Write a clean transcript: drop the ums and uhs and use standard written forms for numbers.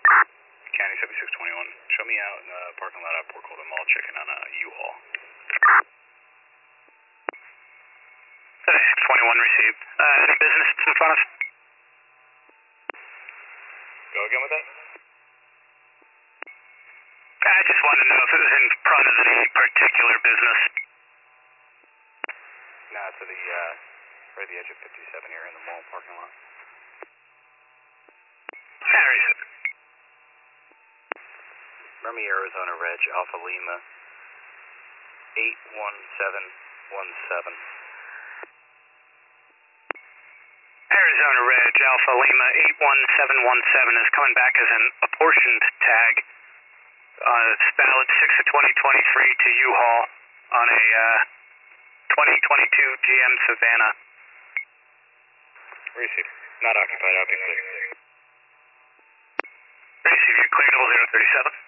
County 7621, show me out in the parking lot at Port Colden Mall checking on a U-Haul. 7621 received. Any business in front of? Go again with that? I just wanted to know if it was in front of any particular business. No, to the, right at the edge of 57 here in the mall parking lot. Harry. Remy, Arizona Reg, Alpha Lima, 81717. Arizona Reg, Alpha Lima, 81717 is coming back as an apportioned tag. It's valid 6 of 2023 to U-Haul on a 2022 GM Savannah. Received. Not occupied, obviously. Receive, you clear 0037.